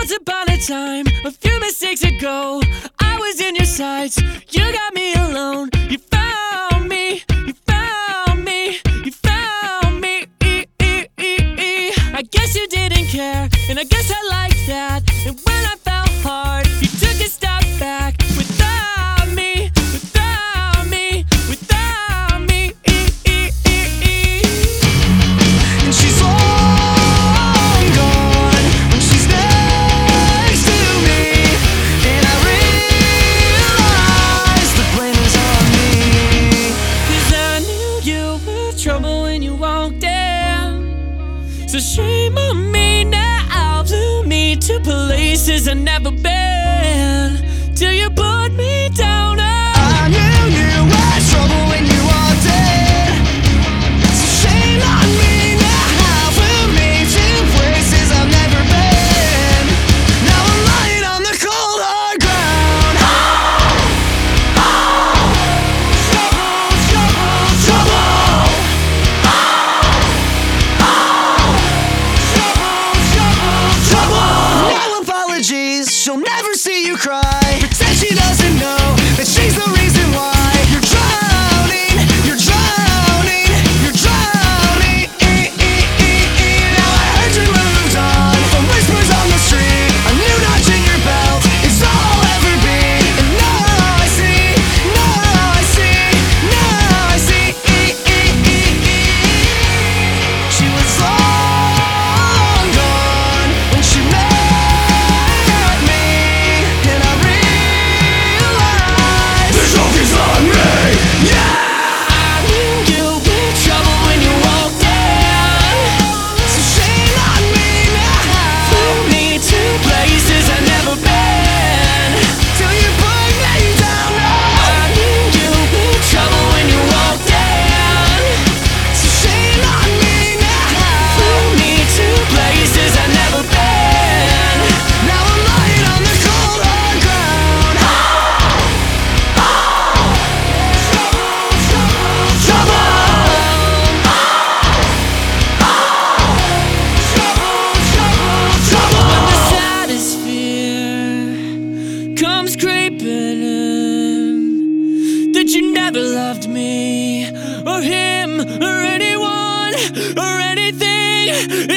Once upon a time, a few mistakes ago, I was in your sights. You got me alone. You found me. You found me. You found me. I guess you didn't care, and I guess I liked that. And when I fell hard, you took a step back. Without me, without me, without me. And she's long gone, and she's next to me. And I realize the blame is on me. 'Cause I knew you were trouble when you walked in. So shame on me now, blew me to places I've never been, till you put me down. I knew you were trouble when you walked in. So shame on me now, blew me to places I've never been. Now I'm lying on the cold hard ground. Trouble, trouble, trouble. No apologies, she'll never see you cry. Pretend she doesn't know that she's the reason why you're drowning, you're drowning, you're drowning. Now I heard you moved on from whispers on the street. A new notch in your belt is all I'll ever be. And now I see, now I see, now I see. She was long gone when she met me, and I realized the joke is on me. Yeah, I knew you were trouble when you walked in. So shame on me now, flew me to places I've never been, till you put me down. I knew you were trouble when you walked in. So shame on me now, flew me to places I've never been. Now I'm lying on the cold hard ground. Trouble, trouble. When the saddest fear comes creeping in, that you never loved me or him or anyone or anything.